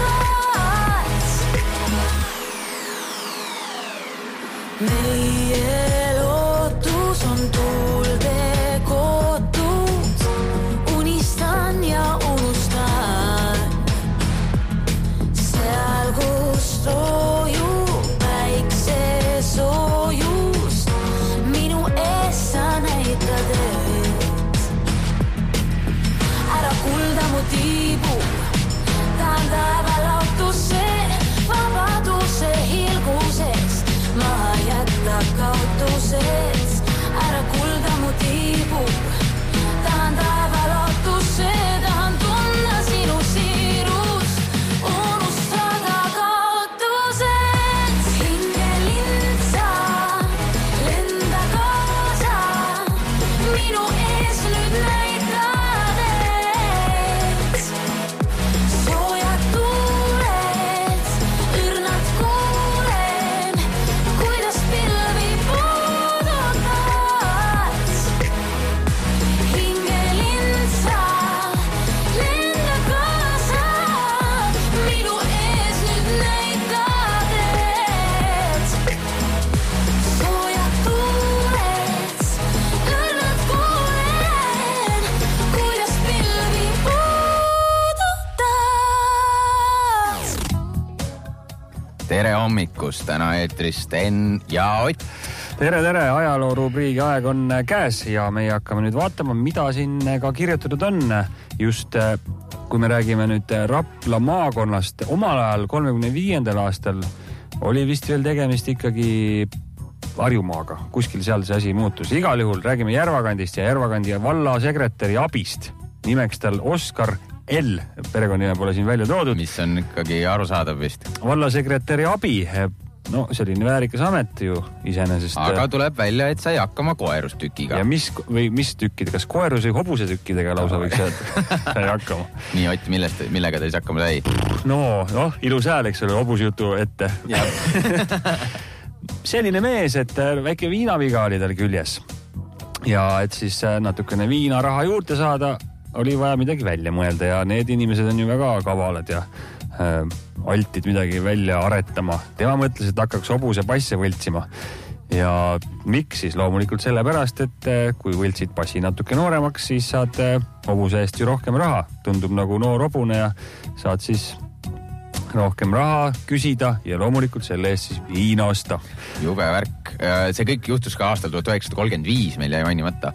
Meie lootus on tuulde kootud, unistan ja unustan. Seal, kus soojub päikse soojust, minu ees sa näitad ees. Ära kulda mu tiibu, tahan taevalautuse, vabaduse hilguses, maha jätta kaotused. Ära kulda mu tiibu, tahan taevalautuse, tahan tunna sinu siirus, unustada kaotused. Hingelind sa, lenda kaasa, minu ees nüüd näitad ees. Soojad tuuled, õrnad kuulen, kuidas pilvi puudutad. Hingelind sa, lenda kaasa, minu ees nüüd näitad ees. Soojad tuuled, õrnad kuulen, kuidas pilvi puudutad. Tere hommikust, täna eetris Sten ja Ott. tere, tere, ajaloo rubriigi aeg on käes ja meie hakkame nüüd vaatama, mida siin ka kirjutatud on. Just kui me räägime nüüd Rapla maakonnast, omal ajal kolmekümne viiendal aastal oli vist veel tegemist ikkagi Harjumaaga. Kuskil seal see asi muutus. Igal juhul räägime Järvakandist ja Järvakandi ja vallasekretäri abist. Nimeks tal Oskar L. Perekonnime pole siin välja toodud. Mis on ikkagi arusaadav vist. Vallasekretäri abi. No selline väärikas amet ju iseenesest. Aga tuleb välja, et sai hakkama koerustükiga. Ja mis, või mis tükkid? Kas koerus või hobuse tükkidega lausa võiks öelda? Sai hakkama. Nii, Ott, millest, millega ta siis hakkama sai? No, noh, ilus hääl, eks ole, hobusjutu ette. Selline mees, et väike viinaviga oli tal küljes. Ja et siis natukene viinaraha juurde saada, oli vaja midagi välja mõelda ja need inimesed on ju väga kavalad ja äh, altid midagi välja aretama. Tema mõtles, et hakkaks hobuse passe võltsima. Ja miks siis? Loomulikult sellepärast, et kui võltsid passi natuke nooremaks, siis saad hobuse eest ju rohkem raha. Tundub nagu noor hobune ja saad siis rohkem raha küsida ja loomulikult selle eest siis viina osta. Jube värk. See kõik juhtus ka aastal tuhat üheksasada kolmkümmend viis, meil jäi mainimata.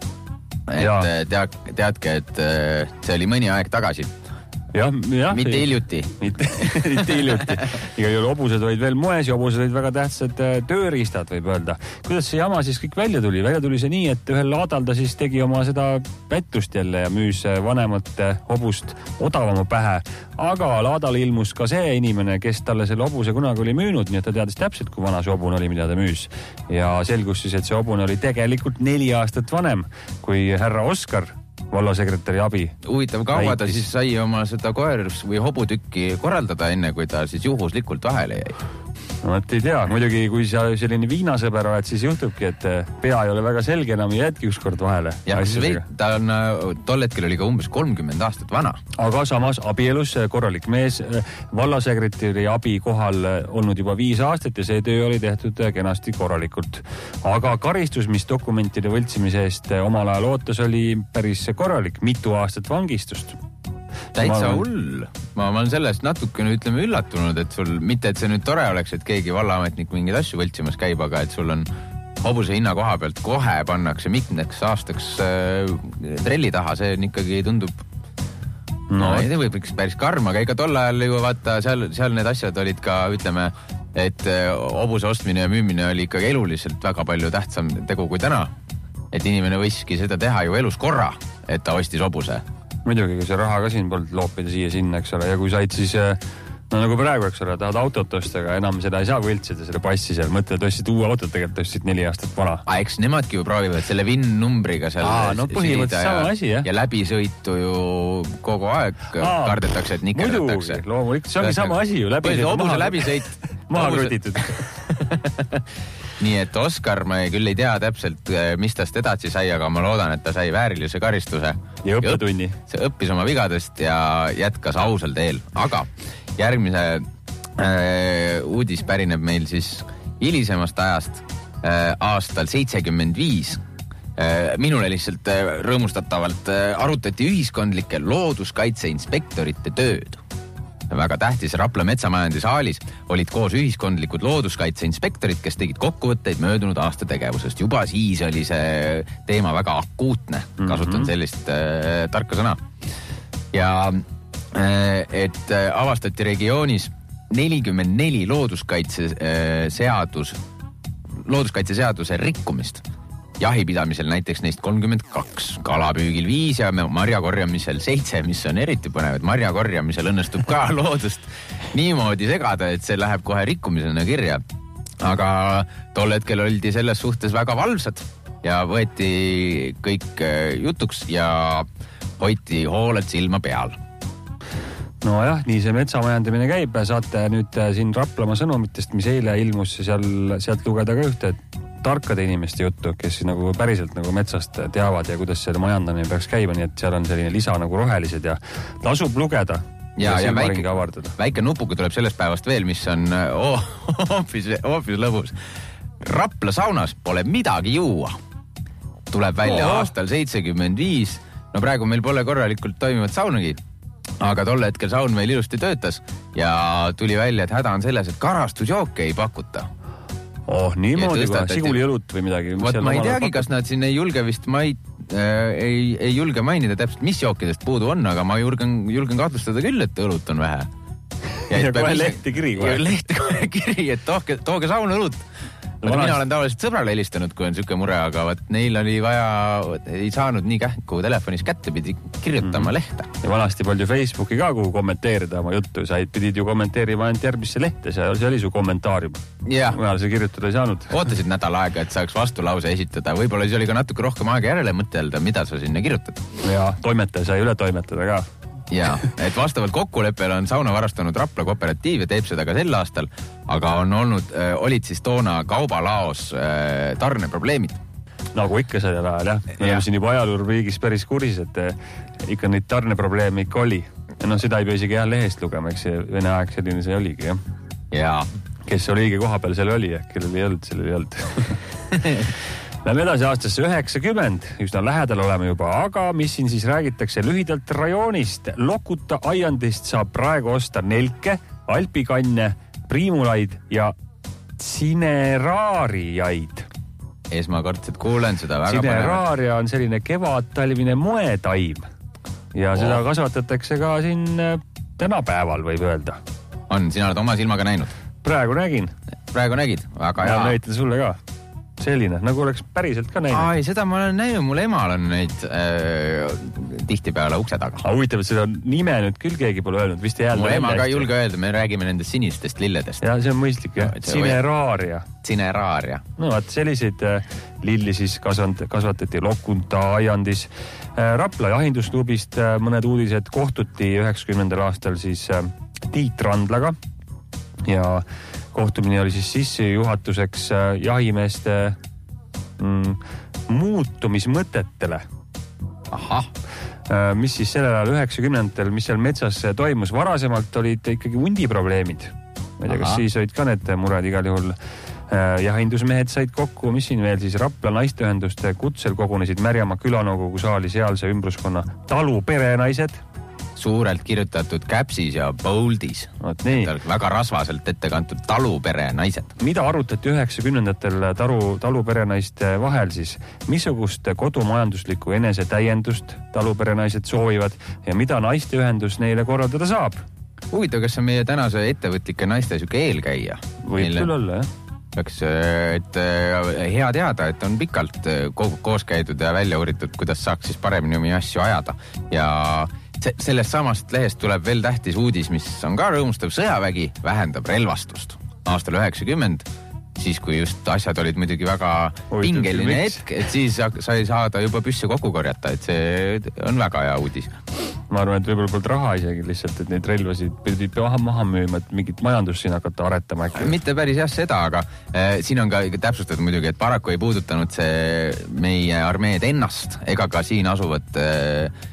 Et tead, teadke, et see oli mõni aeg tagasi. Ja, ja, mitte hiljuti. Mitte, mitte hiljuti. Iga juhul hobused olid veel moes ja hobused olid väga tähtsad tööriistad, võib öelda. Kuidas see jama siis kõik välja tuli? Välja tuli see nii, et ühel laadal ta siis tegi oma seda pättust jälle ja müüs vanemat hobust odavama pähe. Aga laadal ilmus ka see inimene, kes talle selle hobuse kunagi oli müünud, nii et ta teadis täpselt, kui vana see hobune oli, mida ta müüs. Ja selgus siis, et see hobune oli tegelikult neli aastat vanem kui härra Oskar, vallasekretäri abi. Huvitav, kaua ta siis sai oma seda koerus või hobutükki korraldada enne, kui ta siis juhuslikult vahele jäi? No, et ei tea. Muidugi, kui sa selline viinasõber oled, siis juhtubki, et pea ei ole väga selge enam ja jätki ükskord vahele. Ja ta on, tol hetkel oli ka umbes kolmkümmend aastat vana. Aga samas abielus korralik mees, vallasekretäri abi kohal olnud juba viis aastat ja see töö oli tehtud kenasti korralikult. Aga karistus, mis dokumentide võltsimise eest omal ajal ootas, oli päris korralik, mitu aastat vangistust. Täitsa hull. Ma, ma olen sellest natukene, ütleme, üllatunud, et sul, mitte et see nüüd tore oleks, et keegi vallaametnik mingeid asju võltsimas käib, aga et sul on hobuse hinna koha pealt kohe pannakse mitmeks aastaks äh, trelli taha, see ikkagi tundub no, ei, võib üks päris karm, aga ega tol ajal ju vaata, seal, seal need asjad olid ka, ütleme, et äh, hobuse ostmine ja müümine oli ikkagi eluliselt väga palju tähtsam tegu kui täna. Et inimene võiski seda teha ju elus korra, et ta ostis hobuse. Muidugi, kui see raha ka siin polnud loopida siia sinna, eks ole, ja kui said siis, no nagu praegu, eks ole, tahad autot osta, aga enam seda ei saa võltsida, selle passi seal, mõtled, et ostsid uue autot, tegelikult ostsid neli aastat vana. A, eks nemadki ju proovivad selle V I N-numbriga seal Aa, no põhimõtteliselt sama asi, jah. Ja läbisõitu ju kogu aeg Aa, kardetakse, et nikerdatakse. Muidugi, loomulikult, see ongi sama asi ju. Hobuse läbisõit. Maha krutitud. Nii et Oskar, ma küll ei tea täpselt, mis tast edasi sai, aga ma loodan, et ta sai väärilise karistuse. Ja õppetunni. See õppis oma vigadest ja jätkas ausal teel. Aga järgmise äh, uudis pärineb meil siis hilisemast ajast äh, aastal seitsekümmend viis. Äh, minule lihtsalt äh, rõõmustatavalt äh, arutati ühiskondlike looduskaitse inspektorite tööd. Väga tähtis Rapla metsamajandi saalis olid koos ühiskondlikud looduskaitse inspektorid, kes tegid kokkuvõtteid möödunud aasta tegevusest. Juba siis oli see teema väga akuutne, kasutan mm-hmm. sellist äh, tarka sõna. Ja äh, et äh, avastati regioonis nelikümmend neli looduskaitse äh, seadus, looduskaitse seaduse rikkumist. Jahipidamisel näiteks neist kolmkümmend kaks, kalapüügil viis ja marjakorjamisel seitse, mis on eriti põnev, et marjakorjamisel õnnestub ka loodust niimoodi segada, et see läheb kohe rikkumisena kirja. Aga tol hetkel oldi selles suhtes väga valvsad ja võeti kõik jutuks ja hoiti hooled silma peal. No jah, nii see metsamajandamine käib. Saate nüüd siin Raplamaa sõnumitest, mis eile ilmus seal, sealt lugeda ka ühte tarkade inimeste juttu, kes nagu päriselt nagu metsast teavad ja kuidas see majandamine peaks käima, nii et seal on selline lisa nagu rohelised ja tasub lugeda ja, ja, ja väike, väike nupuga tuleb sellest päevast veel, mis on oh, hoopis, hoopis lõbus. Rapla saunas pole midagi juua. Tuleb välja oh. aastal seitsekümmend viis. No praegu meil pole korralikult toimivat saunagi, aga tolle hetkel saun meil ilusti töötas ja tuli välja, et häda on selles, et karastusjooke ei pakuta. Oh, niimoodi ka, Siguli õlut või midagi. Vot ma ei teagi, kas nad siin ei julge vist, ma ei, äh, ei, ei julge mainida täpselt, mis jookidest puudu on, aga ma julgen, julgen kahtlustada küll, et õlut on vähe. Ja, ja kohe lehti kiri kohe. Lehti kohe kiri, et tooge, tooge sauna õlut. No, mina olen tavaliselt sõbrale helistanud, kui on siuke mure, aga võt, neil oli vaja, ei saanud nii kähku telefonis kätte, pidi kirjutama mm. lehte. Ja vanasti palju Facebooki ka, kuhu kommenteerida oma juttu. Sa pidid ju kommenteerima ainult järgmisse lehte, see oli su kommentaarium. Yeah. Mujal see kirjutada ei saanud. Ootasid nädal aega, et saaks vastulause esitada. Võib-olla siis oli ka natuke rohkem aega järele mõtelda, mida sa sinna kirjutad. Ja toimetaja sai üle toimetada ka. Ja, et vastavalt kokkuleppele on sauna varastanud Rapla kooperatiiv ja teeb seda ka sel aastal, aga on olnud, äh, olid siis toona kaubalaos äh, tarneprobleemid. Nagu ikka sellel ajal, jah. Me oleme siin juba ajaluuriigis päris kuris, et äh, ikka neid tarneprobleeme ikka oli. Ja no seda ei pea isegi jah lehest lugema, eks see Vene aeg selline see oligi, jah. Ja. Kes oli õige koha peal, selle oli, jah. Kellel ei olnud, sellel ei olnud. Lähme edasi aastasse üheksakümmend, üsna lähedal oleme juba, aga mis siin siis räägitakse lühidalt rajoonist. Lokuta aiandist saab praegu osta nelke, alpikanne, priimulaid ja cineraariaid. Esmakordselt kuulen seda väga põnevat. Cineraaria on selline kevad-talvine moetaim ja oh. seda kasvatatakse ka siin tänapäeval, võib öelda. On, sina oled oma silmaga näinud? Praegu nägin. Praegu nägid? Väga hea. Ja näitan sulle ka. Selline, nagu oleks päriselt ka näinud. Ai, seda ma olen näinud, mul emal on neid äh, tihtipeale ukse taga. Aga huvitav, et seda nime nüüd küll keegi pole öelnud, vist ei jäänud. Mul ema ka ei julge öelda, me räägime nendest sinistest lilledest. Ja see on mõistlik, jah. Cineraaria. Cineraaria. No, vaat selliseid äh, lilli siis kasvand, kasvatati Lokunta aiandis. Äh, Rapla jahindusklubist äh, mõned uudised kohtuti üheksakümnendal aastal siis äh, Tiit Randlaga ja kohtumine oli siis sissejuhatuseks jahimeeste mm, muutumismõtetele. Ahah. Mis siis sellel ajal üheksakümnendatel, mis seal metsas toimus, varasemalt olid ikkagi hundiprobleemid. Ma ei tea, kas siis olid ka need mured igal juhul. Jahindusmehed said kokku, mis siin veel siis Rapla naisteühenduste kutsel kogunesid Märjamaa külanõukogu saali sealse ümbruskonna talu perenaised. Suurelt kirjutatud käpsis ja boldis. Väga rasvaselt ette kantud talupere naised. Mida arutati üheksakümnendatel talu, taluperenaiste vahel siis? Missugust kodumajanduslikku enesetäiendust taluperenaised soovivad ja mida naisteühendus neile korraldada saab? Huvitav, kas on meie tänase ettevõtlike naiste süke eelkäija? Võib küll olla, jah. Peaks, et hea teada, et on pikalt koos käidud ja välja uuritud, kuidas saaks siis paremini omi asju ajada. Ja sellest samast lehest tuleb veel tähtis uudis, mis on ka rõõmustav. Sõjavägi vähendab relvastust. Aastal üheksakümmend, siis kui just asjad olid muidugi väga pingeline hetk, et siis sai saada juba püsse kokku korjata, et see on väga hea uudis. Ma arvan, et võib-olla polnud raha isegi lihtsalt, et neid relvasid pidid maha, maha müüma, et mingit majandust siin hakata aretama äkki. Mitte päris jah seda, aga äh, siin on ka täpsustatud muidugi, et paraku ei puudutanud see meie armeed ennast ega ka siin asuvat äh,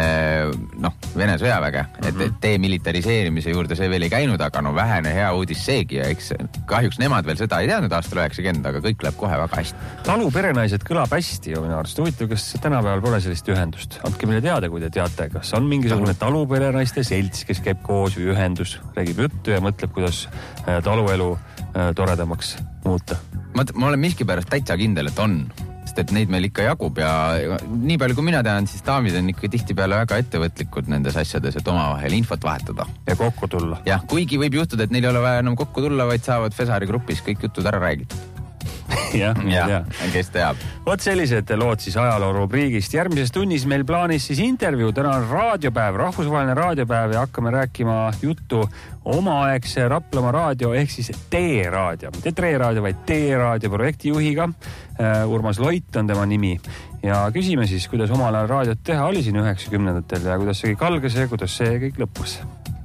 noh, Vene sõjaväge, et demilitariseerimise juurde see veel ei käinud, aga no vähene hea uudis seegi ja eks kahjuks nemad veel seda ei teadnud aastal üheksakümmend, aga kõik läheb kohe väga hästi. Talu perenaised kõlab hästi ju minu arust. Huvitav, kas tänapäeval pole sellist ühendust? Andke meile teada, kui te teate, kas on mingisugune talu perenaiste selts, kes käib koos või ühendus, räägib juttu ja mõtleb, kuidas taluelu toredamaks muuta. Ma, ma olen miskipärast täitsa kindel, et on. Et neid meil ikka jagub ja nii palju kui mina tean, siis daamid on ikka tihtipeale väga ettevõtlikud nendes asjades, et omavahel infot vahetada. Ja kokku tulla. Jah, kuigi võib juhtuda, et neil ei ole vaja enam kokku tulla, vaid saavad Fesari grupis kõik jutud ära räägitud. jah, ja, kes teab. Vot sellised lood siis ajaloo rubriigist. Järgmises tunnis meil plaanis siis intervjuu. Täna on raadiopäev, rahvusvaheline raadiopäev ja hakkame rääkima juttu omaaegse Raplamaa raadio ehk siis T-raadio. Mitte Tre-raadio, vaid T-raadio projektijuhiga. Urmas Loit on tema nimi. Ja küsime siis, kuidas omal ajal raadiot teha oli siin üheksakümnendatel ja kuidas see kõik algas ja kuidas see kõik lõppus.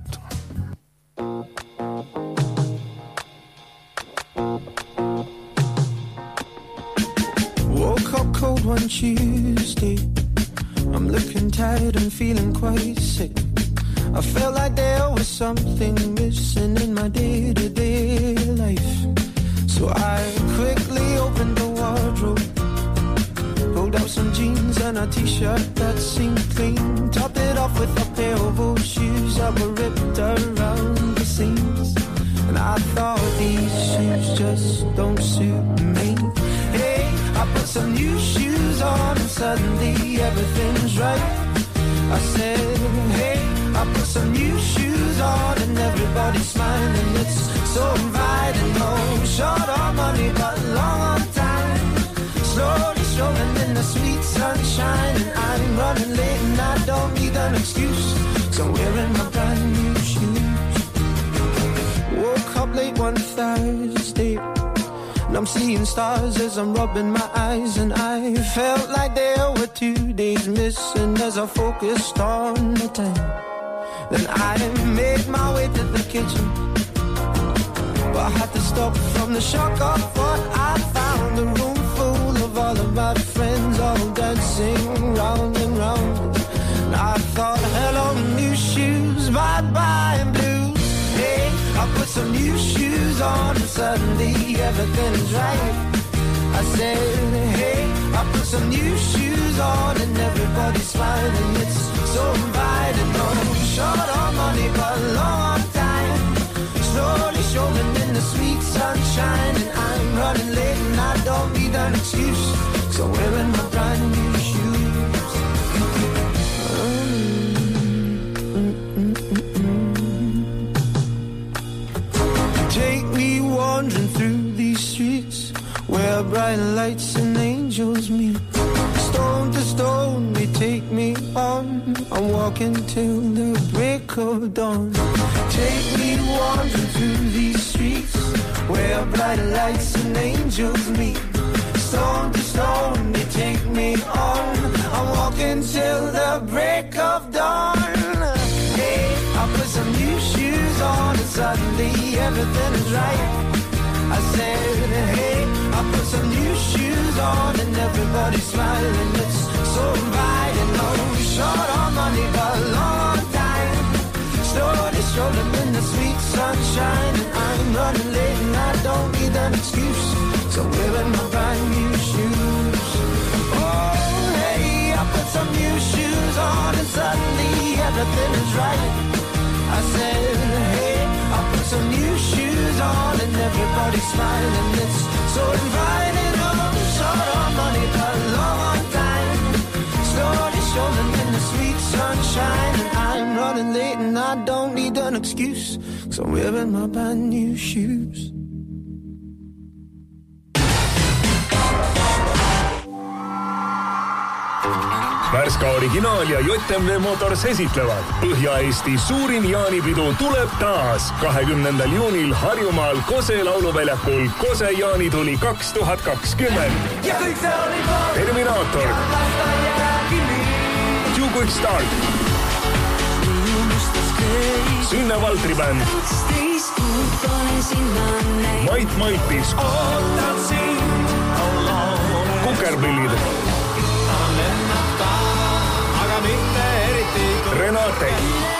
Cold one Tuesday, I'm looking tired and feeling quite sick. I felt like there was something missing in my day-to-day life. So I quickly opened the wardrobe, pulled out some jeans and a t-shirt that seemed clean, topped it off with a pair of old shoes that were ripped around the seams. And I thought these shoes just don't suit some new shoes on and everybody's smiling. It's so inviting. No short on money but long on time. Slowly strolling in the sweet sunshine. And I'm running late and I don't need an excuse. So I'm wearing my brand new shoes. Woke up late one Thursday and I'm seeing stars as I'm rubbing my eyes. And I felt like there were two days missing as I focused on the time. Then I made my way to the kitchen, but I had to stop from the shock of what I found. A room full of all of my friends, all dancing round and round. And I thought, hello new shoes, bye bye blues. Hey, I put some new shoes on and suddenly everything is right. I said, hey, I put some new shoes on and everybody's smiling. It's so inviting. No short on money but long on time. Slowly strolling in the sweet sunshine. And I'm running late and I don't need an excuse. So I'm wearing my brand new shoes. Mm-mm-mm-mm. Take me wandering through these streets where bright lights and angels meet. Stone to stone they take me on. I'm walking till the break of dawn. Take me wandering through these streets where bright lights and angels meet. Stone to stone they take me on. I'm walking till the break of dawn. Hey, I put some new shoes on and suddenly everything is right. I said, hey, I put some new shoes on and everybody's smiling. It's so inviting. No short on money but long time. Slowly strolling in the sweet sunshine. And I'm running late and I don't need an excuse. So I'm wearing my brand new shoes. Oh, hey, I put some new shoes on and suddenly everything is right. I said, hey, I put some new shoes on and everybody's smiling. It's so inviting. Oh, short on money but long on time. Slowly strolling in the sweet sunshine. And I'm running late and I don't need an excuse. So I'm wearing my brand new shoes. Värska originaal ja J M V Motors esitlevad. Põhja-Eesti suurim jaanipidu tuleb taas. kahekümnendal juunil Harjumaal Kose lauluväljakul Kose jaanituli kaks tuhat kakskümmend. Terminaator. Two Good Start. Sünne Valtri bänd. Mait Maitis. Kukerpillid. Renate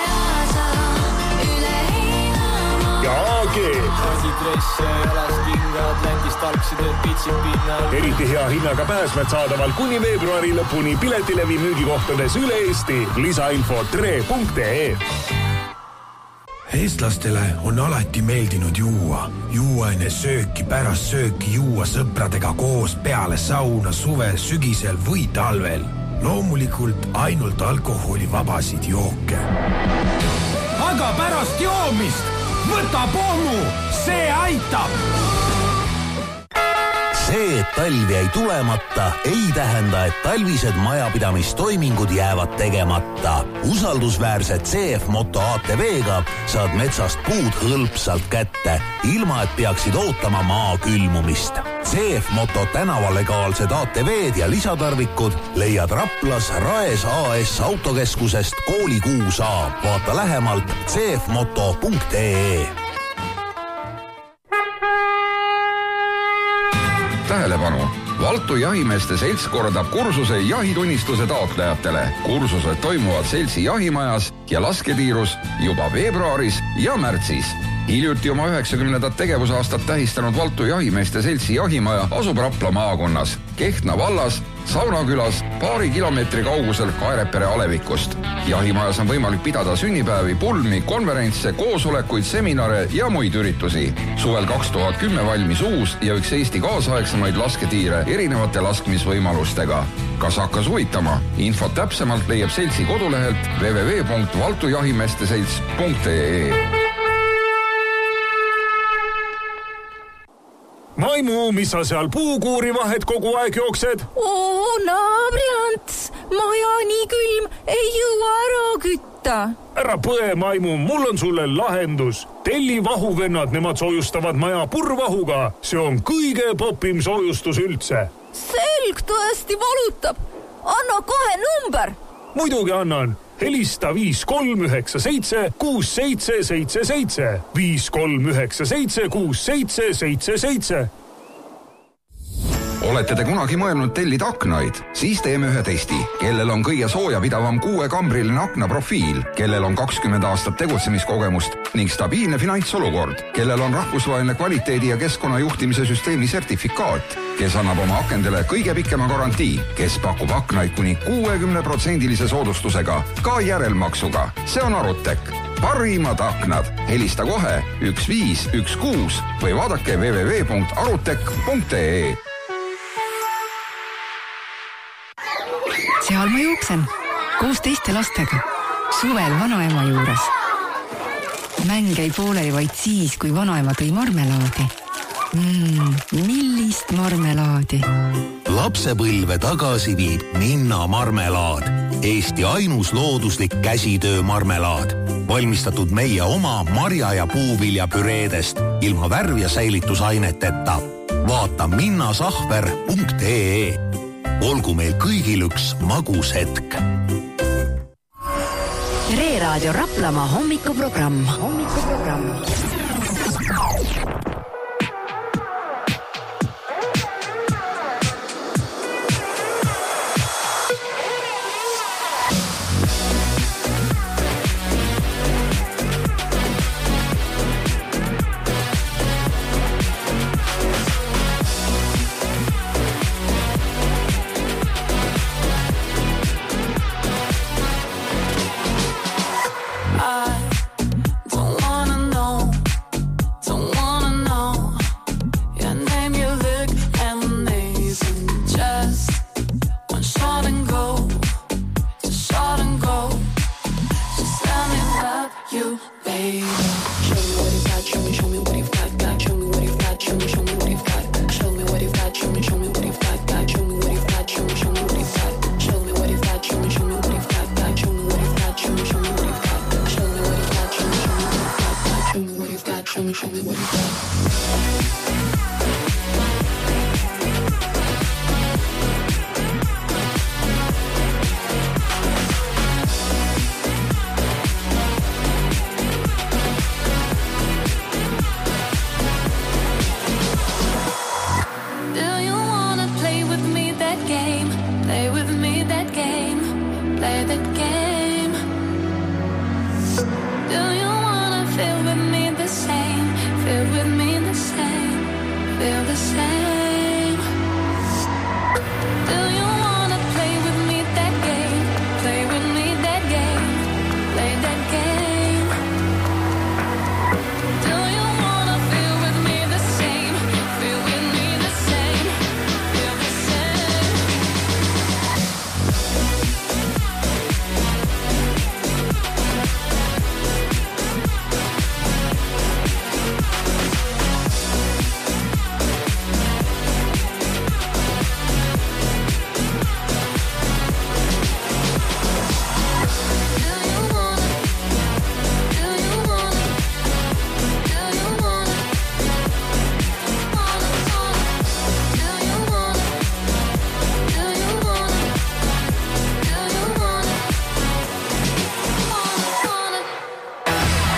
ja A G. Eriti hea hinnaga pääsmed saadaval kuni veebruari lõpuni piletilevi müügikohtades üle Eesti. Lisainfo tre punkt ee. Eestlastele on alati meeldinud juua. Juua enne sööki, pärast sööki juua sõpradega koos peale sauna suvel, sügisel või talvel. Loomulikult ainult alkoholivabasid jooke. Aga pärast joomist võta pommu, see aitab! See, et talv jäi tulemata, ei tähenda, et talvised majapidamistoimingud jäävad tegemata. Usaldusväärset C F Moto A T V-ga saad metsast puud hõlpsalt kätte, ilma et peaksid ootama maa külmumist. C F Moto tänavalegaalsed A T V-d ja lisatarvikud leiad Raplas Raes A S autokeskusest kooli kuus A. Vaata lähemalt c f moto punkt ee. Tähelepanu! Valtu jahimeeste selts korraldab kursuse jahitunnistuse taotlejatele. Kursused toimuvad seltsi jahimajas ja lasketiirus juba veebruaris ja märtsis. Hiljuti oma üheksakümnendat tegevusaastat tähistanud Valtu jahimeeste seltsi jahimaja asub Rapla maakonnas, Kehtna vallas, Saunakülas, paari kilomeetri kaugusel Kaerepere alevikust. Jahimajas on võimalik pidada sünnipäevi, pulmi, konverentse, koosolekuid, seminare ja muid üritusi. Suvel kaks tuhat kümme valmis uus ja üks Eesti kaasaegsemaid lasketiire erinevate laskmisvõimalustega. Kas hakkas huvitama? Infot täpsemalt leiab seltsi kodulehelt w w w punkt valtu jahimeesteselts punkt e e. Maimu, mis sa seal puukuuri vahet kogu aeg jooksed? Oo, naabriants, maja nii külm, ei jõua ära kütta. Ära põe, Maimu, mul on sulle lahendus. Telli vahuvennad, nemad soojustavad maja purvahuga. See on kõige popim soojustus üldse. Selg tõesti valutab. Anna kohe number. Muidugi annan. Helista viis kolm üheksa seitse kuus seitse seitse seitse. viis kolm üheksa seitse kuus seitse seitse seitse. Olete te kunagi mõelnud tellida aknaid? Siis teeme ühe testi. Kellel on kõige soojapidavam kuuekambriline aknaprofiil, kellel on kakskümmend aastat tegutsemiskogemust ning stabiilne finantsolukord, kellel on rahvusvaheline kvaliteedi ja keskkonnajuhtimise süsteemi sertifikaat, kes annab oma akendele kõige pikema garantii, kes pakub aknaid kuni kuuekümne protsendilise soodustusega, ka järelmaksuga. See on Arutek. Parimad aknad. Helista kohe üks viis üks kuus või vaadake w w w punkt arutek punkt e e. Seal ma jooksen, koos teiste lastega, suvel vanaema juures. Mäng ei pooleli vaid siis, kui vanaema tõi marmelaadi. Mm, millist marmelaadi? Lapsepõlve tagasi viib Minna marmelaad. Eesti ainus looduslik käsitöö marmelaad. Valmistatud meie oma marja- ja puuvilja püreedest ilma värv- ja säilitusaineteta. Vaata minnasahver punkt e e. Olgu meil kõigil üks magus hetk. Reeraadio Raplamaa hommikuprogramm. Hommikuprogramm. Show me, show me what you got.